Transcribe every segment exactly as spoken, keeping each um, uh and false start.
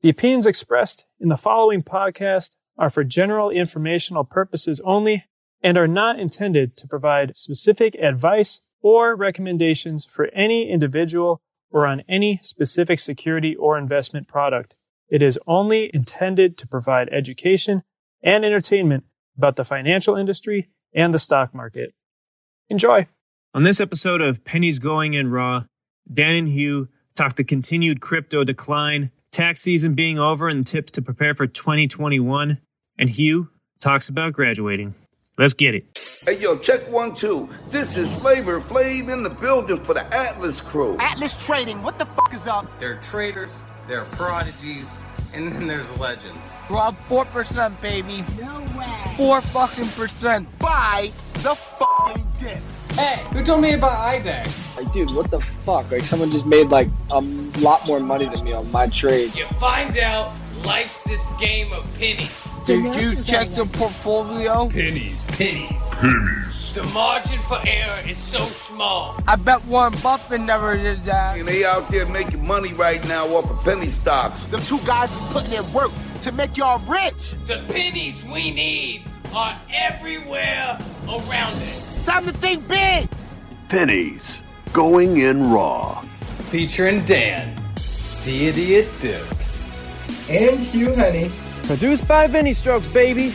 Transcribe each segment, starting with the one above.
The opinions expressed in the following podcast are for general informational purposes only and are not intended to provide specific advice or recommendations for any individual or on any specific security or investment product. It is only intended to provide education and entertainment about the financial industry and the stock market. Enjoy. On this episode of Pennies Going in Raw, Dan and Hugh talk the continued crypto decline, tax season being over, and tips to prepare for twenty twenty-one. And Hugh talks about graduating. Let's get it. Hey, yo, check one, two. This is Flavor Flav in the building for the Atlas crew. Atlas Trading, what the fuck is up? There are traders, there are prodigies, and then there's legends. We're up four percent, baby. No way. Four fucking percent. Buy the fucking dip. Hey, who told me about I DEX? Like, dude, what the fuck? Like, someone just made, like, a lot more money than me on my trade. You find out life's this game of pennies. Did you check the portfolio? Pennies, pennies, pennies. The margin for error is so small. I bet Warren Buffett never did that. And they out there making money right now off of penny stocks. Them two guys is putting in work to make y'all rich. The pennies we need are everywhere around us. Time to think big. Pennies Going in Raw. Featuring Dan, Deity at Dips, and Hugh Honey. Produced by Vinny Strokes, baby.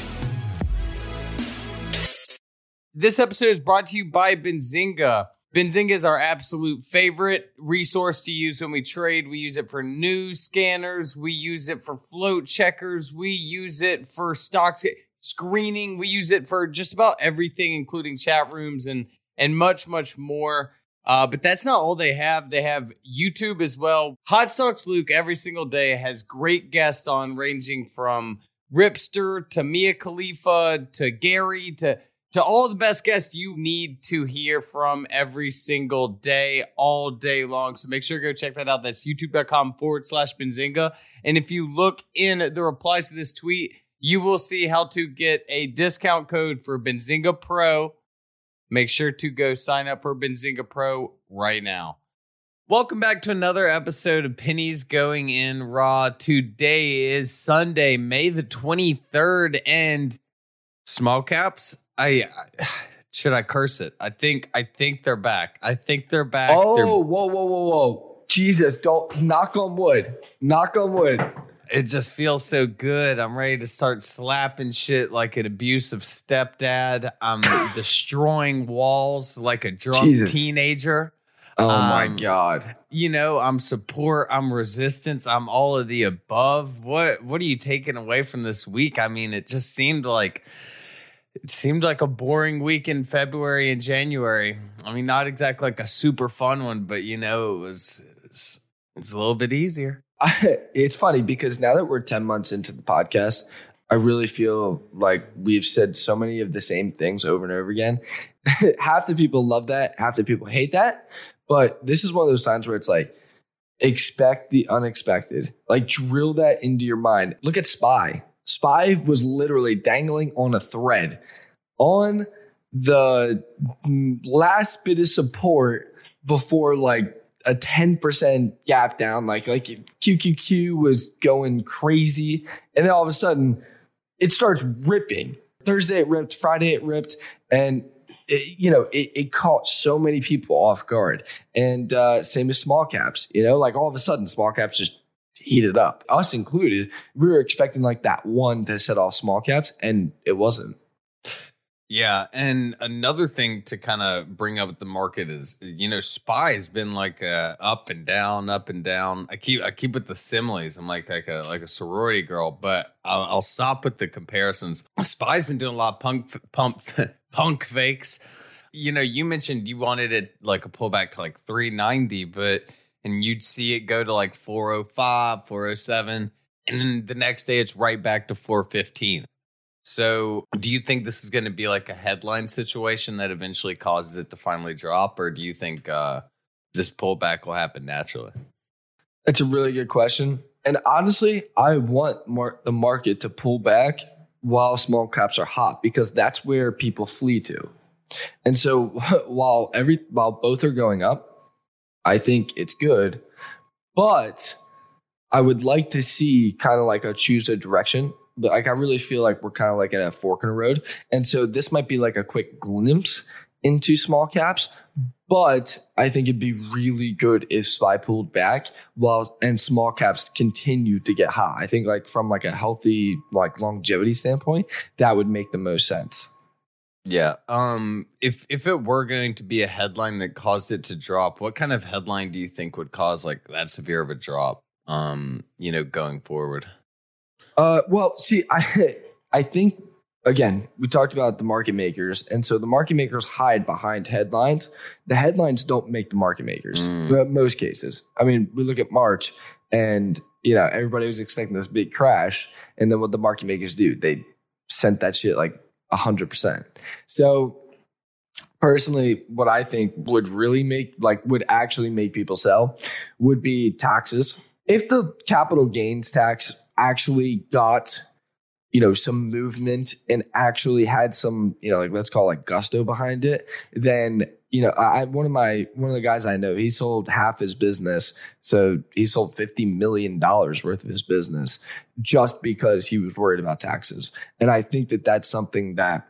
This episode is brought to you by Benzinga. Benzinga is our absolute favorite resource to use when we trade. We use it for news scanners. We use it for float checkers. We use it for stocks screening. We use it for just about everything, including chat rooms and, and much, much more. Uh, but that's not all they have. They have YouTube as well. Hot Stocks Luke every single day has great guests on, ranging from Ripster to Mia Khalifa to Gary to, to all the best guests you need to hear from every single day, all day long. So make sure to go check that out. That's youtube.com forward slash Benzinga. And if you look in the replies to this tweet, you will see how to get a discount code for Benzinga Pro. Make sure to go sign up for Benzinga Pro right now. Welcome back to another episode of Pennies Going in Raw. Today is Sunday, May the twenty-third, and small caps. I, I should I curse it? I think I think they're back. I think they're back. Oh, they're, whoa, whoa, whoa, whoa. Jesus, don't knock on wood. Knock on wood. It just feels so good. I'm ready to start slapping shit like an abusive stepdad. I'm destroying walls like a drunk Jesus. teenager. Oh, um, my God. You know, I'm support. I'm resistance. I'm all of the above. What What are you taking away from this week? I mean, it just seemed like it seemed like a boring week in February and January. I mean, not exactly like a super fun one, but you know, it was it's, it's a little bit easier. I, it's funny because now that we're ten months into the podcast, I really feel like we've said so many of the same things over and over again. Half the people love that. Half the people hate that. But this is one of those times where it's like, expect the unexpected. Like, drill that into your mind. Look at Spy. Spy was literally dangling on a thread on the last bit of support before, like, a ten percent gap down, like like Q Q Q was going crazy. And then all of a sudden it starts ripping. Thursday it ripped, Friday it ripped. And, it, you know, it, it caught so many people off guard. And uh, same as small caps, you know, like all of a sudden small caps just heated up. Us included, we were expecting like that one to set off small caps, and it wasn't. Yeah, and another thing to kind of bring up with the market is, you know, Spy has been like uh, up and down, up and down. I keep I keep with the similes. I'm like like a like a sorority girl, but I'll, I'll stop with the comparisons. Spy's been doing a lot of punk pump punk fakes. You know, you mentioned you wanted it like a pullback to like three ninety, but and you'd see it go to like four oh five, four oh seven, and then the next day it's right back to four fifteen. So do you think this is going to be like a headline situation that eventually causes it to finally drop? Or do you think uh, this pullback will happen naturally? That's a really good question. And honestly, I want mar- the market to pull back while small caps are hot, because that's where people flee to. And so while every while both are going up, I think it's good. But I would like to see kind of like a choose a direction. But like I really feel like we're kind of like at a fork in the road. And so this might be like a quick glimpse into small caps. But I think it'd be really good if S P Y pulled back while and small caps continue to get high. I think like from like a healthy like longevity standpoint, that would make the most sense. Yeah. Um. If if it were going to be a headline that caused it to drop, what kind of headline do you think would cause like that severe of a drop? Um. You know, going forward. Uh. Well, see, I I think again we talked about the market makers, and so the market makers hide behind headlines. The headlines don't make the market makers. Mm. In most cases. I mean, we look at March, and you know everybody was expecting this big crash, and then what the market makers do? They sent that shit like. A hundred percent. So personally, what I think would really make, like would actually make people sell would be taxes. If the capital gains tax actually got, you know, some movement and actually had some, you know, like let's call it like gusto behind it, then, you know, I, one of my, one of the guys I know, he sold half his business. So he sold fifty million dollars worth of his business just because he was worried about taxes. And I think that that's something that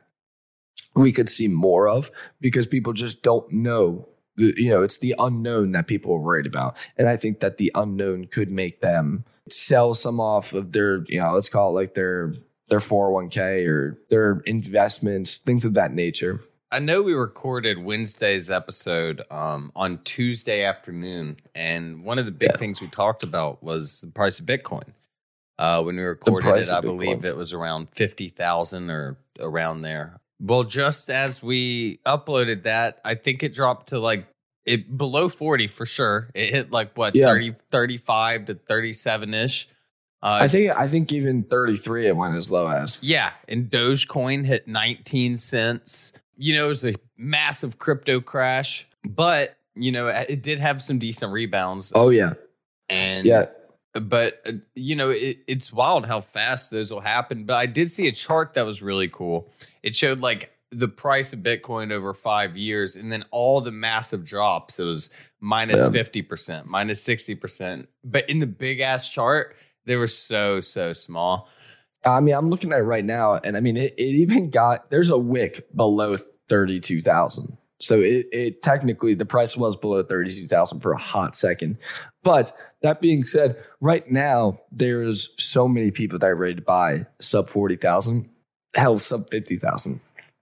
we could see more of because people just don't know, you know, it's the unknown that people are worried about. And I think that the unknown could make them sell some off of their, you know, let's call it like their, their four oh one k or their investments, things of that nature. I know we recorded Wednesday's episode um, on Tuesday afternoon, and one of the big yeah. things we talked about was the price of Bitcoin. Uh, when we recorded it, I believe it was around fifty thousand or around there. Well, just as we uploaded that, I think it dropped to like it below forty for sure. It hit like what yeah. thirty, thirty-five to thirty-seven-ish. Uh, I think I think even thirty-three it went as low as. Yeah, and Dogecoin hit nineteen cents. You know, it was a massive crypto crash, but, you know, it did have some decent rebounds. Oh, yeah. And, yeah. but, uh, you know, it, it's wild how fast those will happen. But I did see a chart that was really cool. It showed like the price of Bitcoin over five years and then all the massive drops. It was minus yeah. fifty percent, minus sixty percent. But in the big ass chart, they were so, so small. I mean, I'm looking at it right now, and I mean, it, it even got, there's a wick below thirty-two thousand. So it, it technically, the price was below thirty-two thousand for a hot second. But that being said, right now, there's so many people that are ready to buy sub forty thousand, hell, sub fifty thousand.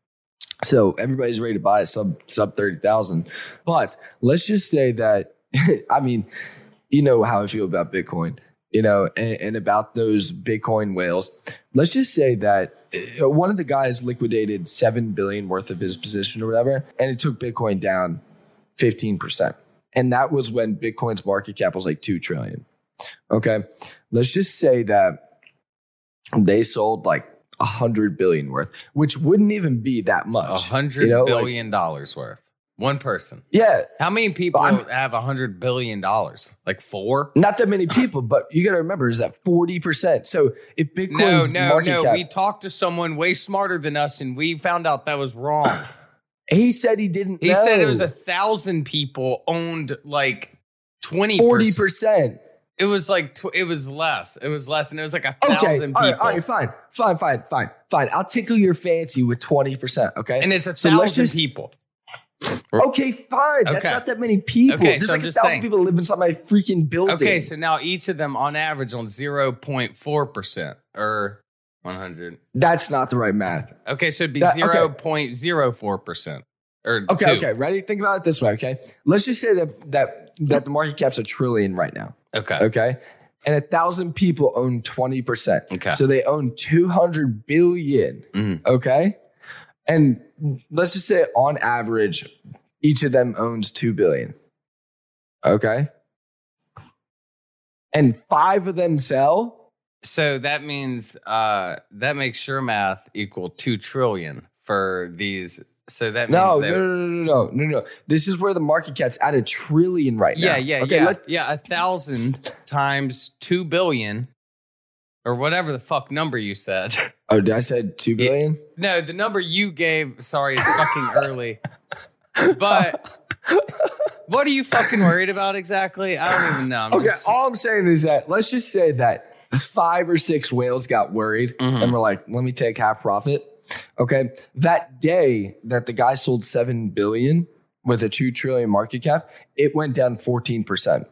So everybody's ready to buy sub, sub thirty thousand. But let's just say that, I mean, you know how I feel about Bitcoin. You know, and, and about those Bitcoin whales. Let's just say that one of the guys liquidated seven billion worth of his position or whatever, and it took Bitcoin down fifteen percent. And that was when Bitcoin's market cap was like two trillion. Okay. Let's just say that they sold like a hundred billion worth, which wouldn't even be that much. A hundred you know, billion like, dollars worth. One person. Yeah. How many people have a hundred billion dollars? Like four? Not that many people, but you got to remember is that forty percent. So if Bitcoin's no, no, market no, cap, we talked to someone way smarter than us, and we found out that was wrong. He said he didn't. He know. said it was a thousand people owned like twenty forty percent. It was like tw- it was less. It was less, and it was like a thousand okay. people. All right, all right, fine, fine, fine, fine, fine. I'll tickle your fancy with twenty percent. Okay, and it's a so thousand just, people. Okay, fine. That's okay. not that many people. Okay, There's so like I'm a thousand saying. people live inside my freaking building. Okay, so now each of them on average on zero point four percent or one hundred. That's not the right math. Okay, so it'd be that, zero point zero four percent. Or okay, two. okay. Ready? Think about it this way, okay? Let's just say that that that the market cap's a trillion right now. Okay. Okay. And a thousand people own twenty percent. Okay. So they own two hundred billion. Mm. Okay. And let's just say on average, each of them owns two billion. Okay. And five of them sell. So that means uh, that makes your math equal two trillion for these. So that means no, they, no, no, no, no, no, no. This is where the market cap's at a trillion right yeah, now. Yeah, okay, yeah, let, yeah. A thousand times two billion, or whatever the fuck number you said. Oh, did I said two billion? It, no, the number you gave. Sorry, it's fucking early. But What are you fucking worried about exactly? I don't even know. I'm Okay, just- all I'm saying is that let's just say that five or six whales got worried Mhm. and were like, let me take half profit. Okay. That day that the guy sold seven billion with a two trillion market cap, it went down fourteen percent.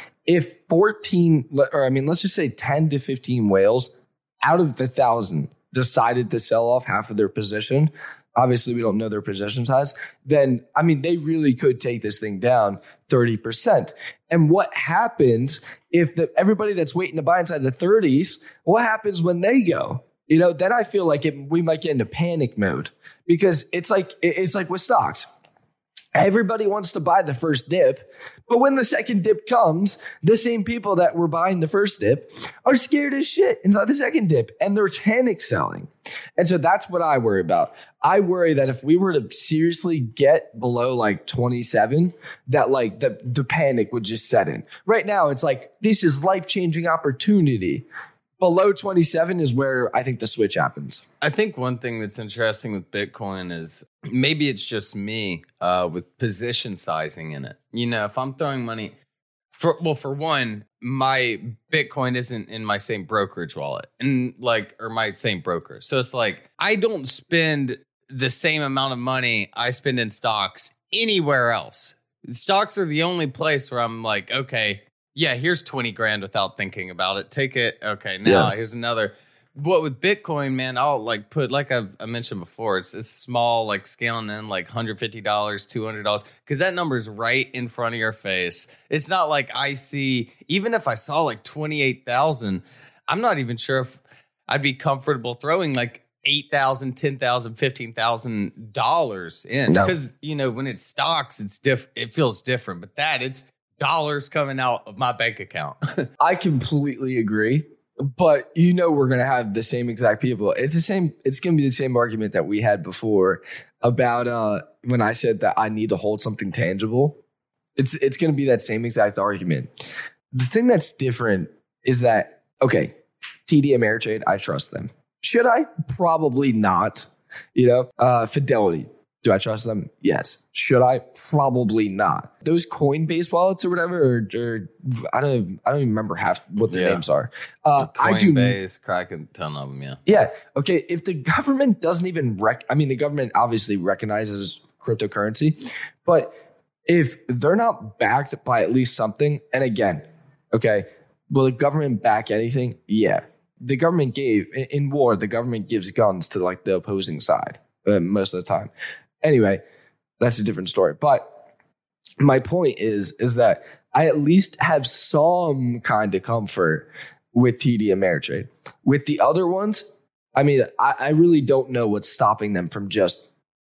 If fourteen, or I mean, let's just say ten to fifteen whales out of the thousand decided to sell off half of their position, obviously we don't know their position size, then, I mean, they really could take this thing down thirty percent. And what happens if the, everybody that's waiting to buy inside the thirties, what happens when they go? You know, then I feel like it, we might get into panic mode because it's like, it's like with stocks. Everybody wants to buy the first dip, but when the second dip comes, the same people that were buying the first dip are scared as shit inside the second dip, and they're panic selling. And so that's what I worry about. I worry that if we were to seriously get below like twenty-seven, that like the, the panic would just set in. Right now, it's like, this is life-changing opportunity. Below twenty-seven is where I think the switch happens. I think one thing that's interesting with Bitcoin is maybe it's just me uh, with position sizing in it. You know, if I'm throwing money for, well, for one, my Bitcoin isn't in my same brokerage wallet and like, or my same broker. So it's like, I don't spend the same amount of money I spend in stocks anywhere else. Stocks are the only place where I'm like, okay, yeah, here's twenty grand without thinking about it. Take it. Okay, now Yeah. here's another. But with Bitcoin, man, I'll like put, like I, I mentioned before, it's, it's small, like scaling in like one hundred fifty dollars, two hundred dollars, because that number's right in front of your face. It's not like I see, even if I saw like twenty-eight thousand, I'm not even sure if I'd be comfortable throwing like eight thousand, ten thousand, fifteen thousand dollars in. No. Because, you know, when it's stocks, it's diff- it feels different. But that, it's dollars coming out of my bank account. I completely agree. But you know we're going to have the same exact people. It's the same. It's going to be the same argument that we had before about uh, when I said that I need to hold something tangible. It's it's going to be that same exact argument. The thing that's different is that, okay, T D Ameritrade, I trust them. Should I? Probably not. You know, uh, Fidelity. Do I trust them? Yes. Should I? Probably not. Those Coinbase wallets or whatever, or, or I don't, I don't even remember half what their Yeah. names are. Uh, I do. Coinbase, Kraken, ton of them, yeah. Yeah. Okay. If the government doesn't even rec, I mean, the government obviously recognizes cryptocurrency, but if they're not backed by at least something, and again, okay, will the government back anything? Yeah. The government gave in, in war. The government gives guns to like the opposing side uh, most of the time. Anyway, that's a different story. But my point is, is that I at least have some kind of comfort with T D Ameritrade. With the other ones, I mean, I, I really don't know what's stopping them from just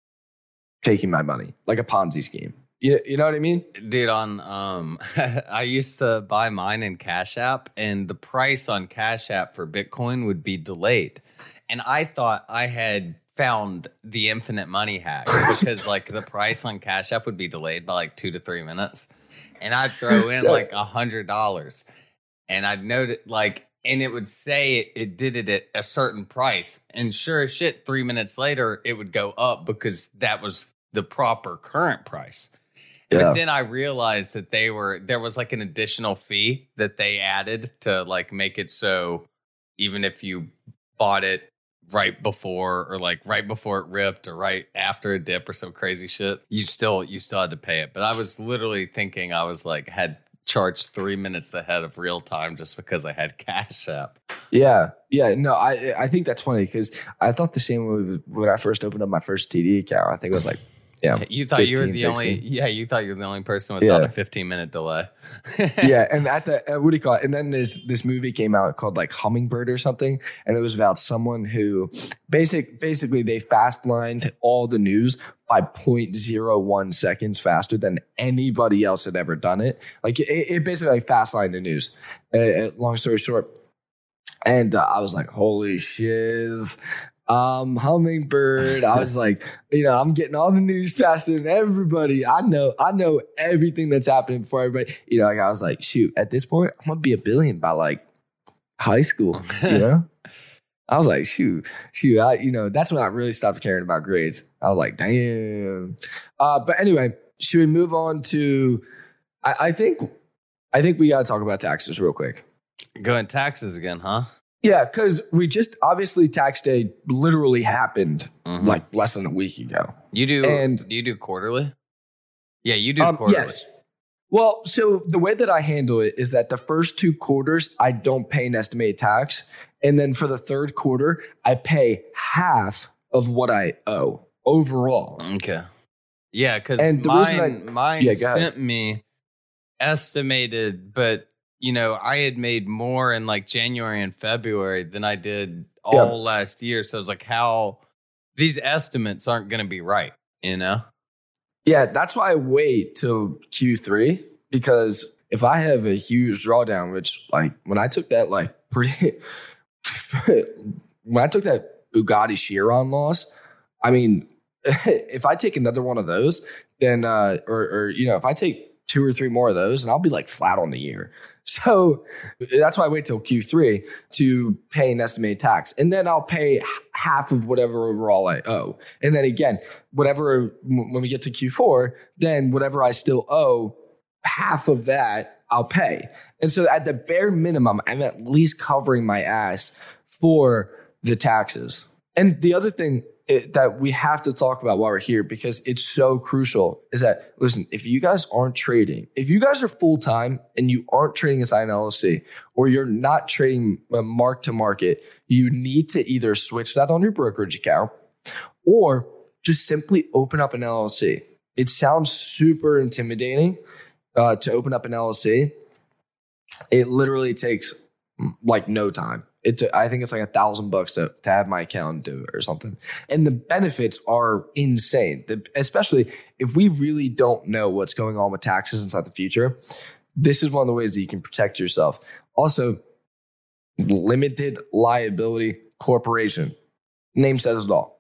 taking my money, like a Ponzi scheme. You, you know what I mean? Dude, on um, I used to buy mine in Cash App, and the price on Cash App for Bitcoin would be delayed. And I thought I had found the infinite money hack because like the price on Cash App would be delayed by like two to three minutes. And I'd throw in So- like a hundred dollars and I'd note it like, and it would say it, it did it at a certain price. And sure as shit, three minutes later, it would go up because that was the proper current price. Yeah. But then I realized that they were, there was like an additional fee that they added to like make it so even if you bought it right before or like right before it ripped or right after a dip or some crazy shit, you still you still had to pay it. But I was literally thinking I was like had charged three minutes ahead of real time just because I had Cash App. Yeah. Yeah. No, I I think that's funny because I thought the same way when I first opened up my first T D account. I think it was like, yeah. You thought you were fifteen, the only sixteen. yeah, you thought you were the only person without Yeah. a fifteen minute delay. Yeah, and at the uh, what do you call it? And then this this movie came out called like Hummingbird or something, and it was about someone who basic basically they fast lined all the news by zero point zero one seconds faster than anybody else had ever done it. Like it, it basically like fast lined the news. Uh, uh, long story short, and uh, I was like, holy shiz. Um, Hummingbird. I was like, you know, I'm getting all the news faster than everybody. I know, I know everything that's happening before everybody. You know, like I was like, shoot, at this point, I'm gonna be a billion by like high school. You know, I was like, shoot, shoot. I, you know, that's when I really stopped caring about grades. I was like, damn. Uh, but anyway, should we move on to? I, I think, I think we got to talk about taxes real quick. Going taxes again, huh? Yeah, because we just obviously tax day literally happened Mhm. like less than a week ago. You do, And- do you do quarterly? Yeah, you do Um, quarterly. yes. Well, so the way that I handle it is that the first two quarters I don't pay an estimated tax, and then for the third quarter I pay half of what I owe overall. Okay. Yeah, because And the mine, reason I- mine Yeah, go ahead. sent me estimated, but you know, I had made more in like January and February than I did all Yeah. last year. So it's like how these estimates aren't going to be right, you know? Yeah, that's why I wait till Q three, because if I have a huge drawdown, which like when I took that like pretty when I took that Bugatti Chiron loss, I mean, if I take another one of those, then uh or or you know, if I take two or three more of those, and I'll be like flat on the year. So that's why I wait till Q three to pay an estimated tax. And then I'll pay h- half of whatever overall I owe. And then again, whatever, w- when we get to Q four, then whatever I still owe, half of that I'll pay. And so at the bare minimum, I'm at least covering my ass for the taxes. And the other thing it, that we have to talk about while we're here, because it's so crucial, is that, listen, if you guys aren't trading, if you guys are full-time and you aren't trading inside an L L C, or you're not trading uh, mark to market, you need to either switch that on your brokerage account or just simply open up an L L C. It sounds super intimidating uh, to open up an L L C. It literally takes mm, like no time. It, I think it's like a thousand bucks to, to have my account do it or something. And the benefits are insane, the, especially if we really don't know what's going on with taxes inside the future. This is one of the ways that you can protect yourself. Also, limited liability corporation. Name says it all.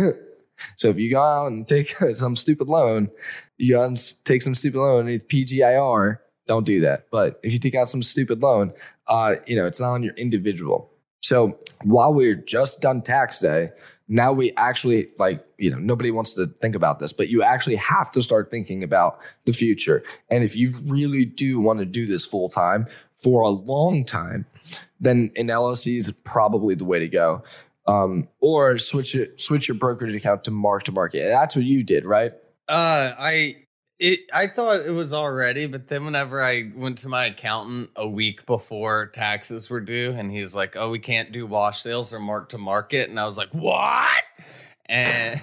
So if you go out and take some stupid loan, you go out and take some stupid loan with P G I R, don't do that. But if you take out some stupid loan, uh, you know, it's not on your individual. So while we're just done tax day, now we actually, like, you know, nobody wants to think about this, but you actually have to start thinking about the future. And if you really do want to do this full time for a long time, then an L L C is probably the way to go. Um, or switch it, switch your brokerage account to mark to market. That's what you did, right? Uh, I it I thought it was already, but then whenever I went to my accountant a week before taxes were due, and he's like, "Oh, we can't do wash sales or mark to market," and I was like, "What?" And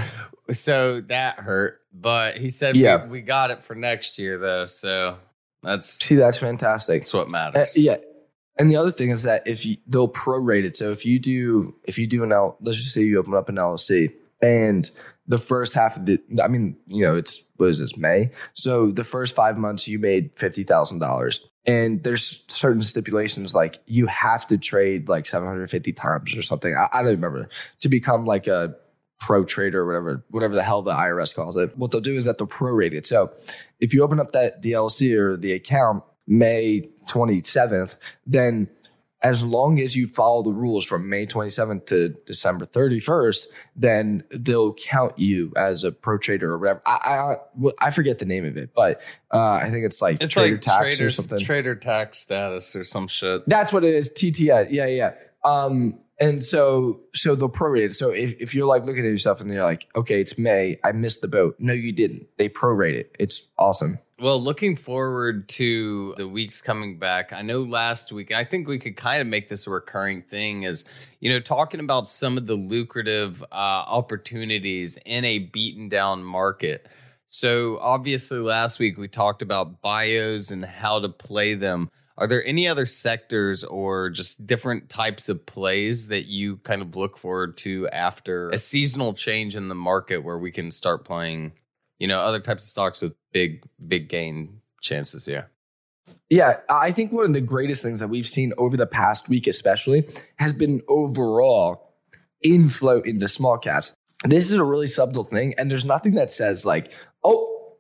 so that hurt. But he said, Yeah. we, we got it for next year, though. So that's See, that's fantastic. that's what Uh, matters. yeah. And the other thing is that if you, they'll prorate it. So if you do, if you do an L, let's just say you open up an L L C and the first half of the, I mean, you know, it's, what is this, May? So the first five months you made fifty thousand dollars. And there's certain stipulations, like you have to trade like seven hundred fifty times or something. I, I don't remember, to become like a pro trader or whatever, whatever the hell the I R S calls it. What they'll do is that they'll prorate it. So if you open up that the L L C or the account May twenty-seventh, then as long as you follow the rules from May twenty-seventh to December thirty-first, then they'll count you as a pro trader or whatever. I I, I forget the name of it, but uh, I think it's like It's trader like tax trader, or something. trader tax status or some shit. That's what it is. T T S. Yeah, yeah. Um, and so, so they'll prorate it. So if, if you're like looking at yourself and you're like, okay, it's May, I missed the boat. No, you didn't. They prorate it. It's awesome. Well, looking forward to the weeks coming back. I know last week, and I think we could kind of make this a recurring thing, is, you know, talking about some of the lucrative uh, opportunities in a beaten down market. So obviously last week we talked about bios and how to play them. Are there any other sectors or just different types of plays that you kind of look forward to after a seasonal change in the market where we can start playing, you know, other types of stocks with big, big gain chances? Yeah. Yeah, I think one of the greatest things that we've seen over the past week especially has been overall inflow into small caps. This is a really subtle thing, and there's nothing that says like, oh,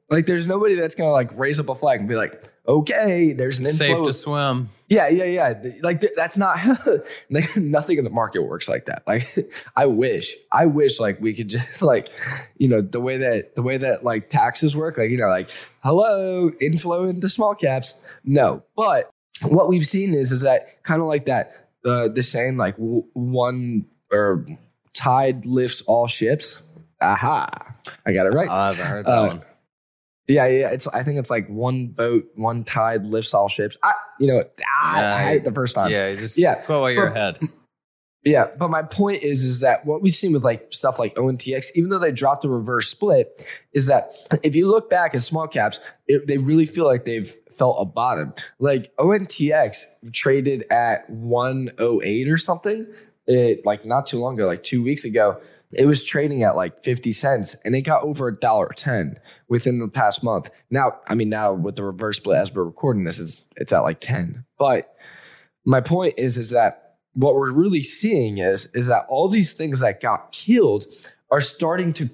Like, there's nobody that's gonna like raise up a flag and be like, okay, there's an Safe inflow. to swim. Yeah, yeah, yeah. Like th- that's not like nothing in the market works like that. Like I wish, I wish like we could just like, you know, the way that the way that like taxes work, like, you know, like, hello, inflow into small caps. No, but what we've seen is is that kind of like that uh, the saying like w- one or tide lifts all ships. Aha, I got it right. I haven't heard that Uh, one. Yeah, yeah. It's I think it's like one boat, one tide lifts all ships. I, you know, I, I had it the first time. Yeah, just Yeah, quote while you're but- ahead. Yeah, but my point is, is that what we've seen with like stuff like O N T X, even though they dropped the reverse split, is that if you look back at small caps, it, they really feel like they've felt a bottom. Like O N T X traded at one oh eight or something, it, like not too long ago, like two weeks ago. It was trading at like fifty cents and it got over a dollar ten within the past month. Now, I mean, now with the reverse split as we're recording this, is it's at like ten. But my point is, is that what we're really seeing is, is that all these things that got killed are starting to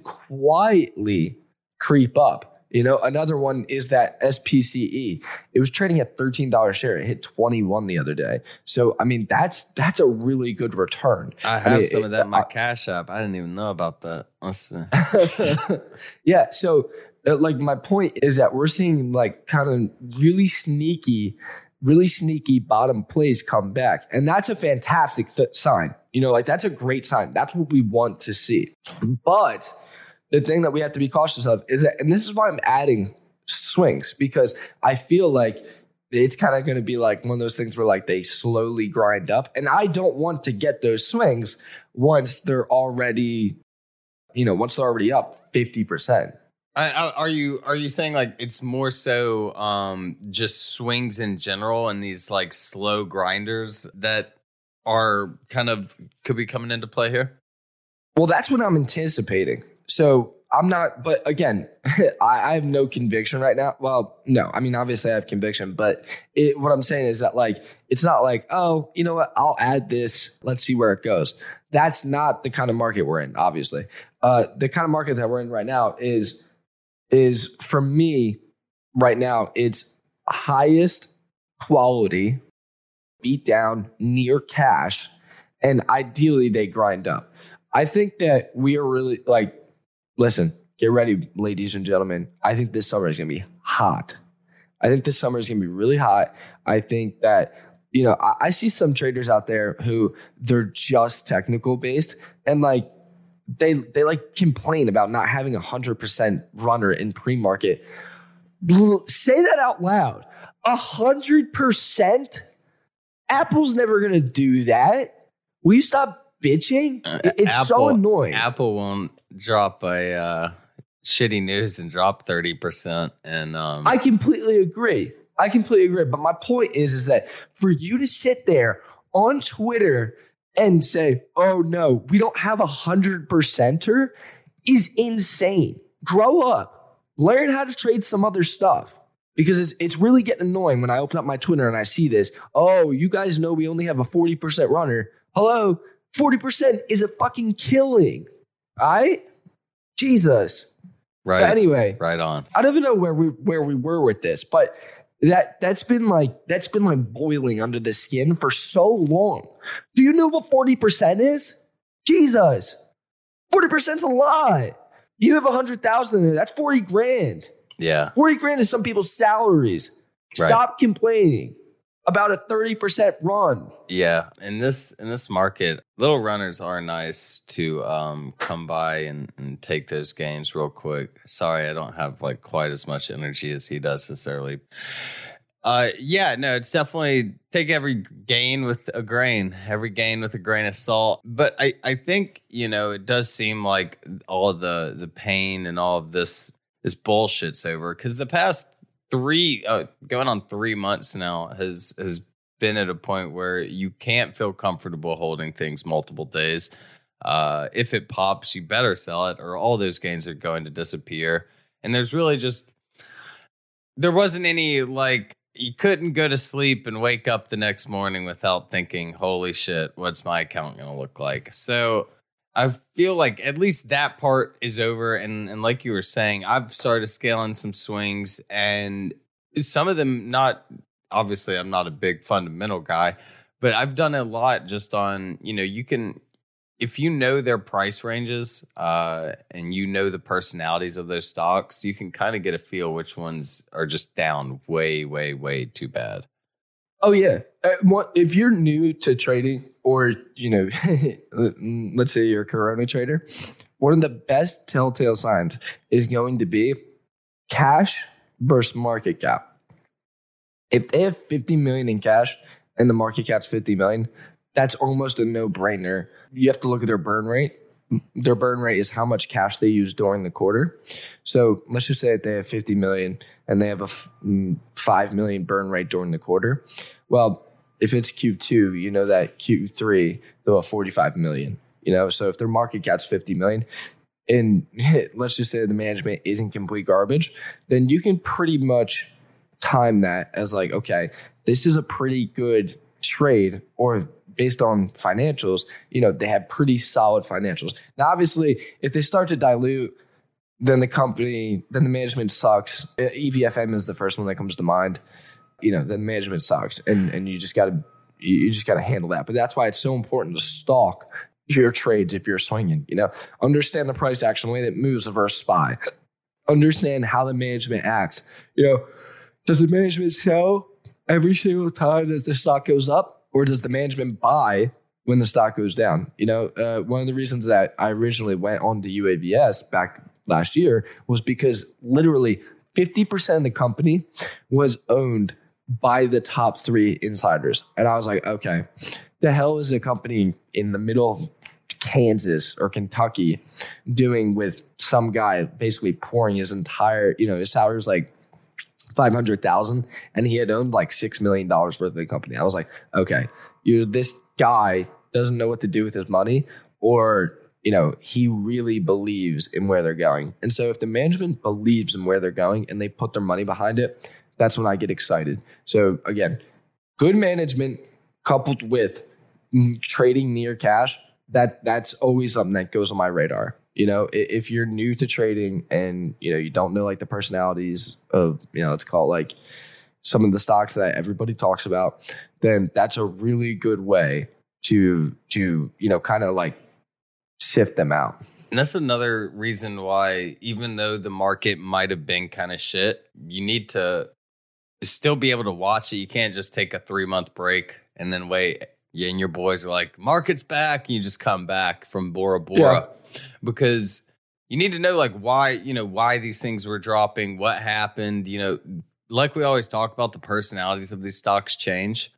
quietly creep up. You know, another one is that S P C E. It was trading at thirteen dollars a share. It hit twenty-one the other day. So, I mean, that's that's a really good return. I have I mean, some of that in my I- Cash App. I didn't even know about that. Let's see. Yeah. So, uh, like, my point is that we're seeing like kind of really sneaky, really sneaky bottom plays come back, and that's a fantastic th- sign. You know, like that's a great sign. That's what we want to see. But the thing that we have to be cautious of is that, and this is why I'm adding swings, because I feel like it's kind of going to be like one of those things where like they slowly grind up, and I don't want to get those swings once they're already, you know, once they're already up fifty percent. I, I, are you are you saying like it's more so um, just swings in general and these like slow grinders that are kind of could be coming into play here? Well, that's what I'm anticipating. So I'm not, but again, I, I have no conviction right now. Well, no, I mean, obviously I have conviction, but it, what I'm saying is that like, it's not like, oh, you know what, I'll add this. Let's see where it goes. That's not the kind of market we're in, obviously. Uh, the kind of market that we're in right now is, is for me right now, it's highest quality, beat down, near cash, and ideally they grind up. I think that we are really like, listen, get ready, ladies and gentlemen. I think this summer is going to be hot. I think this summer is going to be really hot. I think that, you know, I, I see some traders out there who they're just technical based and like they they like complain about not having a hundred percent runner in pre-market. Say that out loud. A hundred percent? Apple's never going to do that. Will you stop bitching? It's Apple, so annoying. Apple won't drop a uh, shitty news and drop thirty percent. And um, I completely agree. I completely agree. But my point is, is that for you to sit there on Twitter and say, oh no, we don't have a hundred percenter is insane. Grow up. Learn how to trade some other stuff. Because it's it's really getting annoying when I open up my Twitter and I see this. Oh, you guys know we only have a forty percent runner. Hello? forty percent is a fucking killing. All right? Jesus. right, But anyway, right on. I don't even know where we where we were with this, but that that's been like that's been like boiling under the skin for so long. Do you know what forty percent is? Jesus. forty percent's a lot. You have a hundred thousand there. That's forty grand. Yeah, forty grand is some people's salaries. Right. Stop complaining about a thirty percent run. yeah. In this in this market, little runners are nice to um, come by and, and take those gains real quick. Sorry, I don't have like quite as much energy as he does necessarily. Uh, yeah, no, it's definitely take every gain with a grain, every gain with a grain of salt. But I, I think, you know, it does seem like all of the the pain and all of this this bullshit's over, because the past three uh, going on three months now has has been at a point where you can't feel comfortable holding things multiple days. Uh, if it pops, you better sell it, or all those gains are going to disappear. And there's really just there wasn't any like. You couldn't go to sleep and wake up the next morning without thinking, holy shit, what's my account going to look like? So I feel like at least that part is over. And, and like you were saying, I've started scaling some swings, and some of them not, obviously I'm not a big fundamental guy, but I've done a lot just on, you know, you can, if you know their price ranges uh, and you know the personalities of those stocks, you can kind of get a feel which ones are just down way, way, way too bad. Oh, yeah. Uh, what, if you're new to trading, or, you know, let's say you're a Corona trader, one of the best telltale signs is going to be cash versus market cap. If they have fifty million in cash and the market cap's fifty million, that's almost a no-brainer. You have to look at their burn rate. Their burn rate is how much cash they use during the quarter. So let's just say that they have fifty million and they have a five million burn rate during the quarter. Well, if it's Q two, you know that Q three, they'll have forty-five million. You know, so if their market cap's fifty million, and let's just say the management isn't complete garbage, then you can pretty much time that as like, okay, this is a pretty good trade, or based on financials, you know, they have pretty solid financials. Now, obviously, if they start to dilute, then the company, then the management sucks. E V F M is the first one that comes to mind. You know, the management sucks, and and you just got to you just got to handle that. But that's why it's so important to stalk your trades if you're swinging. You know, understand the price action, the way that moves versus SPY. Understand how the management acts. You know, does the management sell every single time that the stock goes up, or does the management buy when the stock goes down? You know, uh, one of the reasons that I originally went on to U A V S back last year was because literally fifty percent of the company was owned by the top three insiders. And I was like, okay, the hell is a company in the middle of Kansas or Kentucky doing with some guy basically pouring his entire, you know, his salary was like five hundred thousand dollars, and he had owned like six million dollars worth of the company. I was like, okay, you this guy doesn't know what to do with his money, or, you know, he really believes in where they're going. And so if the management believes in where they're going and they put their money behind it, that's when I get excited. So again, good management coupled with trading near cash, that that's always something that goes on my radar. You know, if you're new to trading and, you know, you don't know like the personalities of, you know, let's call it like some of the stocks that everybody talks about, then that's a really good way to, to, you know, kind of like sift them out. And that's another reason why, even though the market might have been kind of shit, you need to still be able to watch it. You can't just take a three month break and then wait. Yeah, and your boys are like, market's back, and you just come back from Bora Bora. Yeah. Because you need to know like why, you know, why these things were dropping, what happened, you know, like we always talk about, the personalities of these stocks change.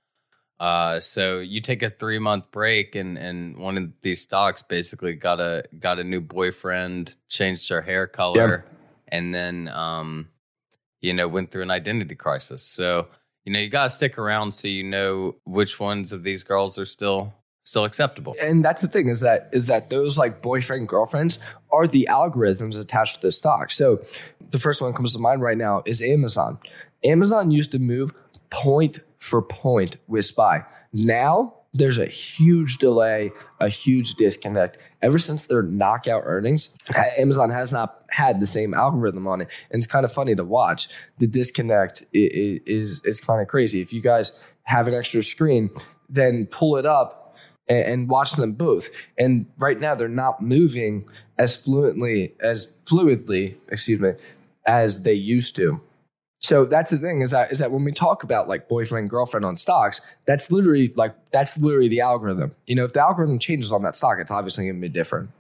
Uh, so you take a three month break, and, and one of these stocks basically got a got a new boyfriend, changed her hair color, yeah. and then um, you know, went through an identity crisis. So you know, you gotta stick around so you know which ones of these girls are still still acceptable. And that's the thing is that is that those like boyfriend girlfriends are the algorithms attached to the stock. So the first one that comes to mind right now is Amazon. Amazon used to move point for point with SPY. Now there's a huge delay, a huge disconnect. Ever since their knockout earnings, Amazon has not had the same algorithm on it. And it's kind of funny to watch. The disconnect is, is, is kind of crazy. If you guys have an extra screen, then pull it up and, and watch them both. And right now they're not moving as fluently, as fluidly, excuse me, as they used to. So that's the thing is that is that when we talk about like boyfriend, girlfriend on stocks, that's literally like that's literally the algorithm. You know, if the algorithm changes on that stock, it's obviously going to be different.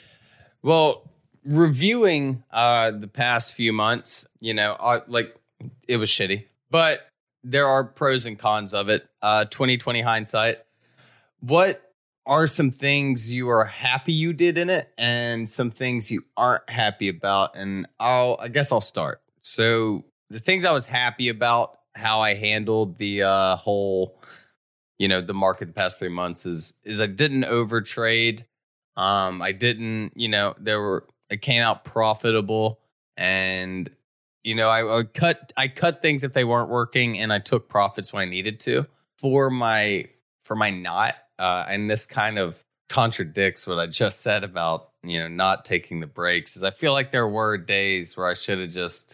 Well, reviewing uh, the past few months, you know, uh, like it was shitty, but there are pros and cons of it. Uh, twenty twenty hindsight. What are some things you are happy you did in it, and some things you aren't happy about? And I'll, I guess I'll start. So. The things I was happy about, how I handled the uh, whole, you know, the market the past three months is, is I didn't overtrade. Um, I didn't, you know, there were, it came out profitable, and, you know, I, I cut, I cut things if they weren't working, and I took profits when I needed to for my, for my not. Uh, and this kind of contradicts what I just said about, you know, not taking the breaks. Is I feel like there were days where I should have just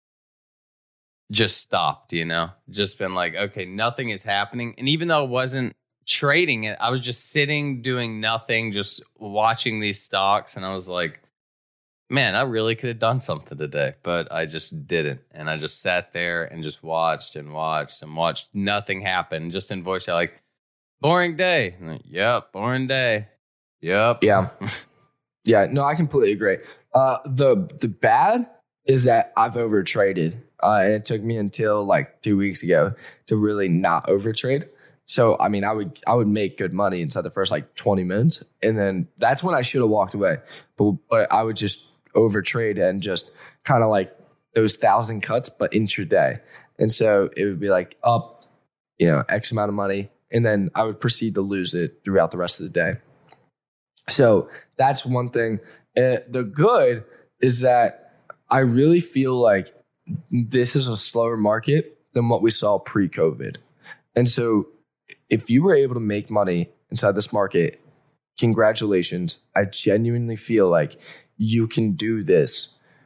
just stopped, you know, just been like, okay, nothing is happening. And even though I wasn't trading it, I was just sitting doing nothing, just watching these stocks. And I was like, man, I really could have done something today, but I just didn't. And I just sat there and just watched and watched and watched. Nothing happen. Just in voice chat, like, boring day. Like, yep, boring day. Yep. Yeah. Yeah. No, I completely agree. Uh, the the bad is that I've overtraded. Uh, and it took me until like two weeks ago to really not overtrade. So, I mean, I would I would make good money inside the first like twenty minutes. And then that's when I should have walked away. But, but I would just overtrade and just kind of like those thousand cuts, but intraday. And so it would be like up, you know, X amount of money. And then I would proceed to lose it throughout the rest of the day. So that's one thing. Uh, the good is that I really feel like this is a slower market than what we saw pre-COVID. And so if you were able to make money inside this market, congratulations. I genuinely feel like you can do this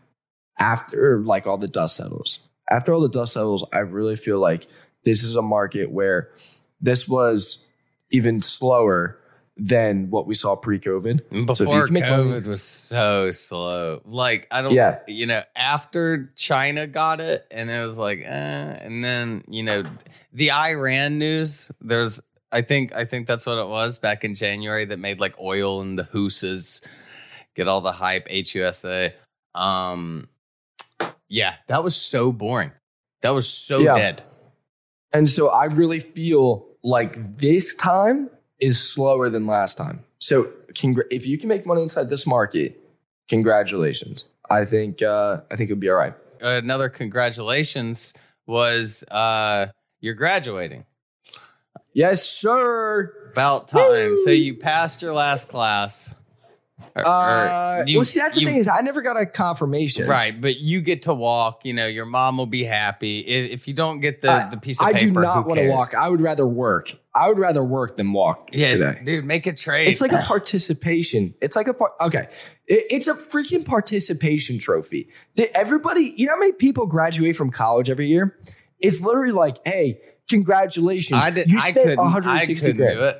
after like all the dust settles. After all the dust settles, I really feel like this is a market where this was even slower than what we saw pre-COVID. Before so COVID money, was so slow. Like, I don't, yeah. you know, after China got it and it was like, eh, and then, you know, the Iran news, there's, I think, I think that's what it was back in January that made like oil and the Housas get all the hype, H U S A. Um, yeah, that was so boring. That was so yeah. dead. And so I really feel like this time is slower than last time. So congr- if you can make money inside this market, congratulations. I think uh, I think it'll be all right. Another congratulations was uh, you're graduating. Yes, sir. About time. Woo! So you passed your last class. Or, uh, or you, well, see, that's the you, thing is I never got a confirmation. Right, but you get to walk. You know, your mom will be happy. If, if you don't get the, uh, the piece of I paper, do not want to walk. I would rather work. I would rather work than walk yeah, today. Dude, make a trade. It's like a participation. It's like a part. Okay. It, it's a freaking participation trophy. Did everybody, you know how many people graduate from college every year? It's literally like, hey, congratulations. I, did, you I spent couldn't, one hundred sixty I couldn't grand. do it.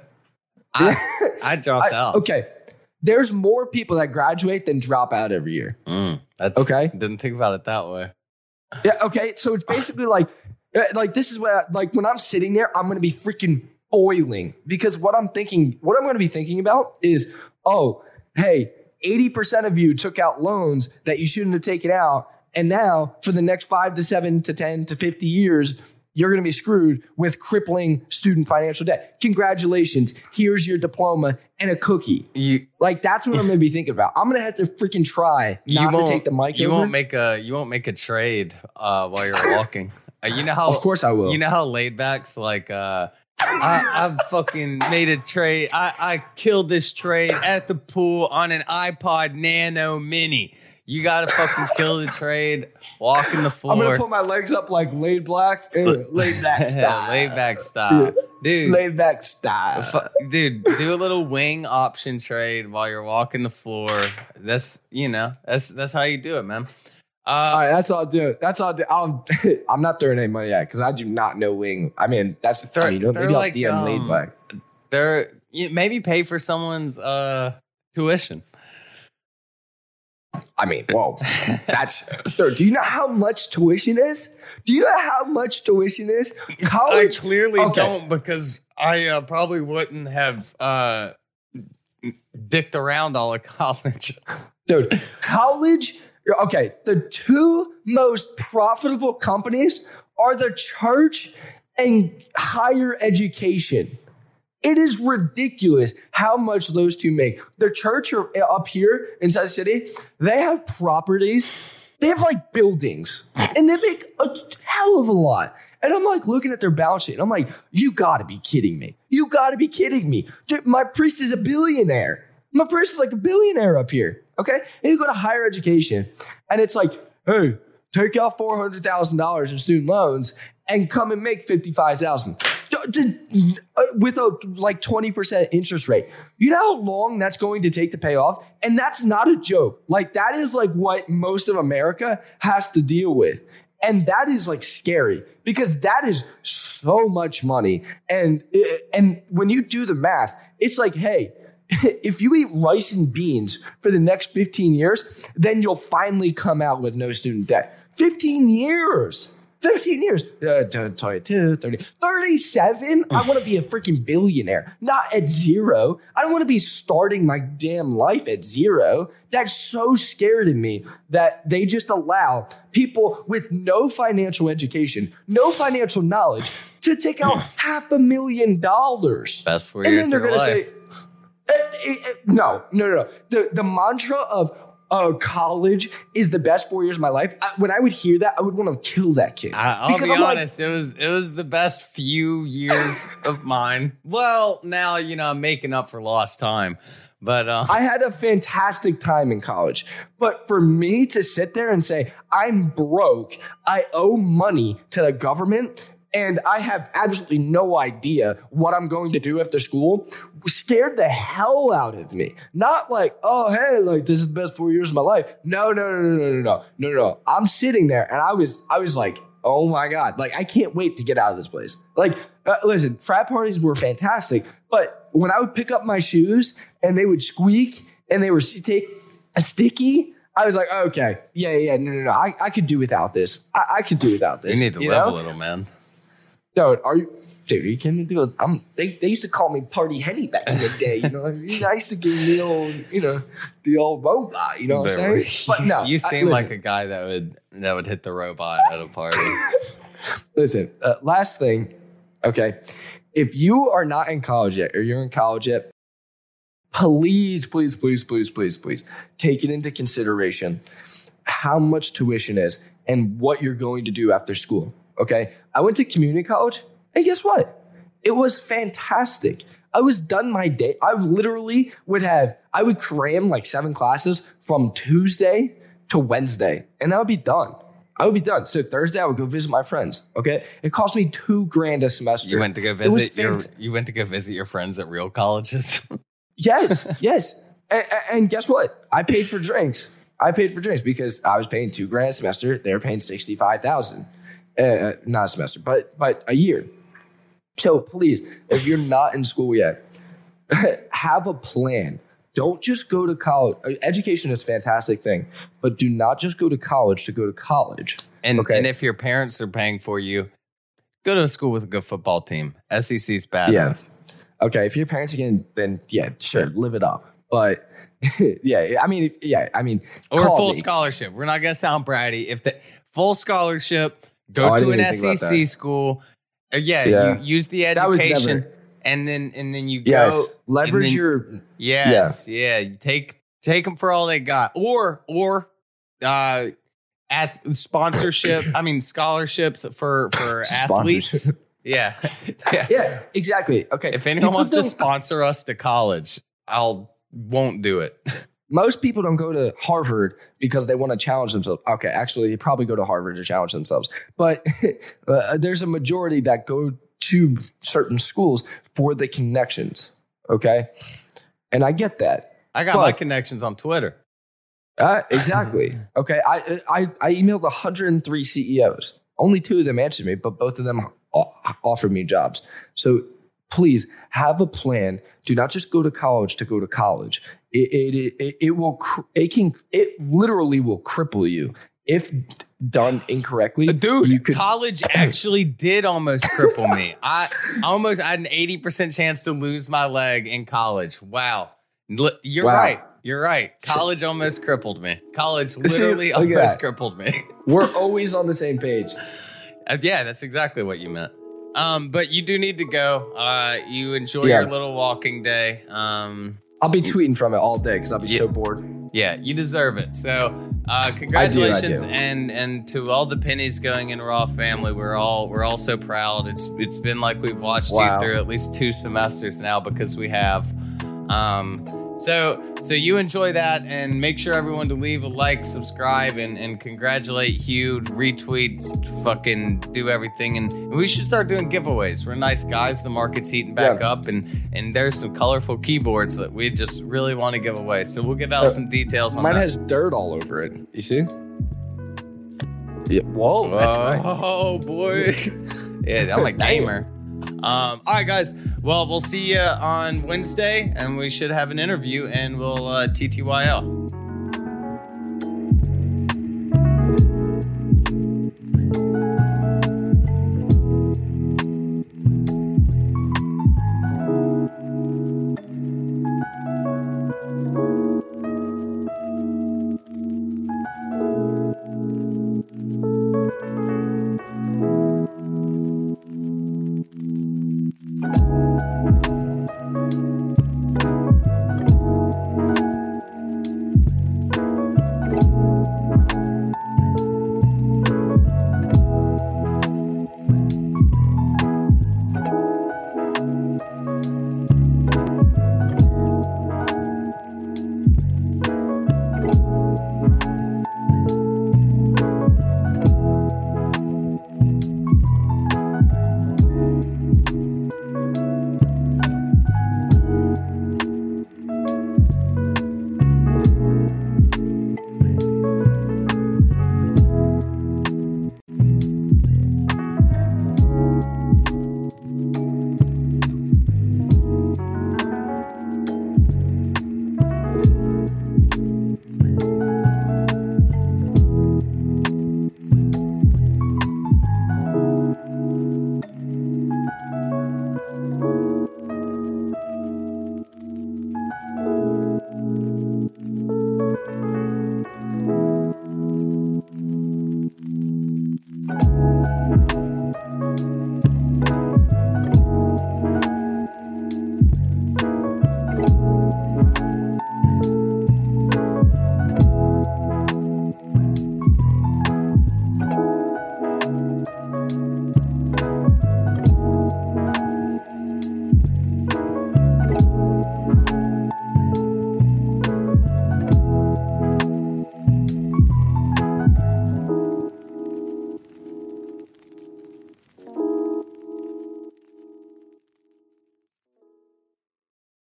I, I dropped I, out. Okay. There's more people that graduate than drop out every year. Mm, that's okay. Didn't think about it that way. Yeah. Okay. So it's basically like, like this is where, like, when I'm sitting there, I'm going to be freaking boiling because what I'm thinking, what I'm going to be thinking about is, oh, hey, eighty percent of you took out loans that you shouldn't have taken out. And now for the next five to seven to ten to fifty years, you're going to be screwed with crippling student financial debt. Congratulations. Here's your diploma and a cookie. You, like, that's what I'm going to be thinking about. I'm going to have to freaking try not to take the mic you over. Won't make a, you won't make a trade uh, while you're walking. Uh, you know how, of course I will. You know how laid back's like, uh, I, I've fucking made a trade. I, I killed this trade at the pool on an iPod Nano Mini. You gotta fucking kill the trade, walk in the floor. I'm gonna put my legs up like laid back, laid back style. laid back style. Dude. Laid back style. Dude, do a little wing option trade while you're walking the floor. That's, you know, that's that's how you do it, man. Uh, all right, that's all I'll do. That's all I'll do. I'll, I'm not throwing any money at because I do not know wing. I mean, that's the thing. You know, maybe like, I'll D M um, laid back. They're maybe pay for someone's uh, tuition. I mean, whoa, that's, dude, do you know how much tuition is? Do you know how much tuition is? College? I clearly okay. don't because I uh, probably wouldn't have uh, dicked around all of college. Dude, college, okay, the two most profitable companies are the church and higher education. It is ridiculous how much those two make. The church are up here inside the city. They have properties. They have like buildings and they make a hell of a lot. And I'm like looking at their balance sheet and I'm like, you gotta be kidding me. You gotta be kidding me. Dude, my priest is a billionaire. My priest is like a billionaire up here. Okay. And you go to higher education and it's like, hey, take out four hundred thousand dollars in student loans and come and make fifty-five thousand dollars. to, uh, with a like twenty percent interest rate. You know how long that's going to take to pay off? And that's not a joke. Like that is like what most of America has to deal with. And that is like scary because that is so much money. And, and when you do the math, it's like, hey, if you eat rice and beans for the next fifteen years, then you'll finally come out with no student debt. fifteen years. fifteen years. Uh, twenty-two, thirty, thirty-seven. I want to be a freaking billionaire, not at zero. I don't want to be starting my damn life at zero. That's so scary to me that they just allow people with no financial education, no financial knowledge to take out half a million dollars. Best four and years then they're of going your to life. say, eh, eh, eh, no, no, no, no. The, the mantra of uh, college is the best four years of my life. I, when I would hear that, I would want to kill that kid. I, I'll Because be I'm like- honest, it was it was the best few years of mine. Well, now you know I'm making up for lost time, but uh, I had a fantastic time in college. But for me to sit there and say, I'm broke, I owe money to the government, and I have absolutely no idea what I'm going to do after school, scared the hell out of me. Not like, oh, hey, like this is the best four years of my life. No, no, no, no, no, no, no, no, no. I'm sitting there and I was, I was like, oh my God, like I can't wait to get out of this place. Like, uh, listen, frat parties were fantastic, but when I would pick up my shoes and they would squeak and they were st- sticky, I was like, okay, yeah, yeah, no, no, no, I, I could do without this. I, I could do without this. you need to you live know? a little, man. Dude, are you, dude, are you kidding me? I'm, they, they used to call me Party Henny back in the day, you know? I used to give me the old, you know, the old robot, you know what I'm saying? But no. you I- seem listen, like a guy that would that would hit the robot at a party. Listen, uh, last thing, okay? If you are not in college yet, or you're in college yet, please, please, please, please, please, please, take it into consideration how much tuition is and what you're going to do after school, okay? I went to community college, and guess what? It was fantastic. I was done my day. I literally would have, I would cram like seven classes from Tuesday to Wednesday, and I would be done. I would be done. So Thursday, I would go visit my friends, okay? It cost me two grand a semester. You went to go It was visit your fant- you went to go visit your friends at real colleges. Yes, yes. And, and guess what? I paid for drinks. I paid for drinks because I was paying two grand a semester. They were paying sixty-five thousand. Uh, not a semester, but but a year. So please, if you're not in school yet, have a plan. Don't just go to college. Education is a fantastic thing, but do not just go to college to go to college. And Okay. and if your parents are paying for you, go to a school with a good football team. S E C's badass. Yeah. Okay, if your parents again, then yeah, sure, live it up. But yeah, I mean, yeah, I mean, Or a call full me. scholarship. We're not gonna sound bratty. If the full scholarship, go Oh, I to didn't an even think S E about C that. school. Uh, yeah, Yeah. you use the That was education, never- and then and then you go. Yes, and leverage then- your Yes, yeah. You take take them for all they got, or or uh, at sponsorship. I mean scholarships for for athletes. Sponsorship. Yeah, yeah. Yeah, exactly. Okay. If anyone People wants to don't- sponsor us to college, I'll won't do it. most people don't go to Harvard because they want to challenge themselves. Okay, actually, they probably go to Harvard to challenge themselves. But uh, there's a majority that go to certain schools for the connections. Okay, and I get that. I got my But- connections on Twitter. Uh, exactly. Okay, I, I I emailed one hundred three C E Os. Only two of them answered me, but both of them o- offered me jobs. So please have a plan. Do not just go to college to go to college. It it it, it will cr- it can it literally will cripple you if done incorrectly. Dude, you could college actually did almost cripple me. I almost I had an eighty percent chance to lose my leg in college. Wow. L- You're Wow. right. You're right. College almost crippled me. College literally look at almost that. crippled me. We're always on the same page. Uh, yeah, that's exactly what you meant. Um, but you do need to go. Uh, you enjoy Yeah. your little walking day. Um, I'll be tweeting from it all day because I'll be Yeah. so bored. yeah, you deserve it. So, uh, congratulations, do. and and to all the pennies going in Raw family. We're all we're all so proud. It's it's been like we've watched Wow. you through at least two semesters now because we have. Um, so so you enjoy that, and make sure everyone to leave a like, subscribe, and, and congratulate Hugh, retweet, fucking do everything. And, and we should start doing giveaways. We're nice guys. The market's heating back Yeah. up, and, and there's some colorful keyboards that we just really want to give away. So we'll give out Uh, some details on Mine that. has dirt all over it. You see? Yeah. Whoa, that's nice. Oh boy. Yeah, I'm a gamer. Um, all right, guys. Well, we'll see you on Wednesday, and we should have an interview, and we'll uh, T T Y L.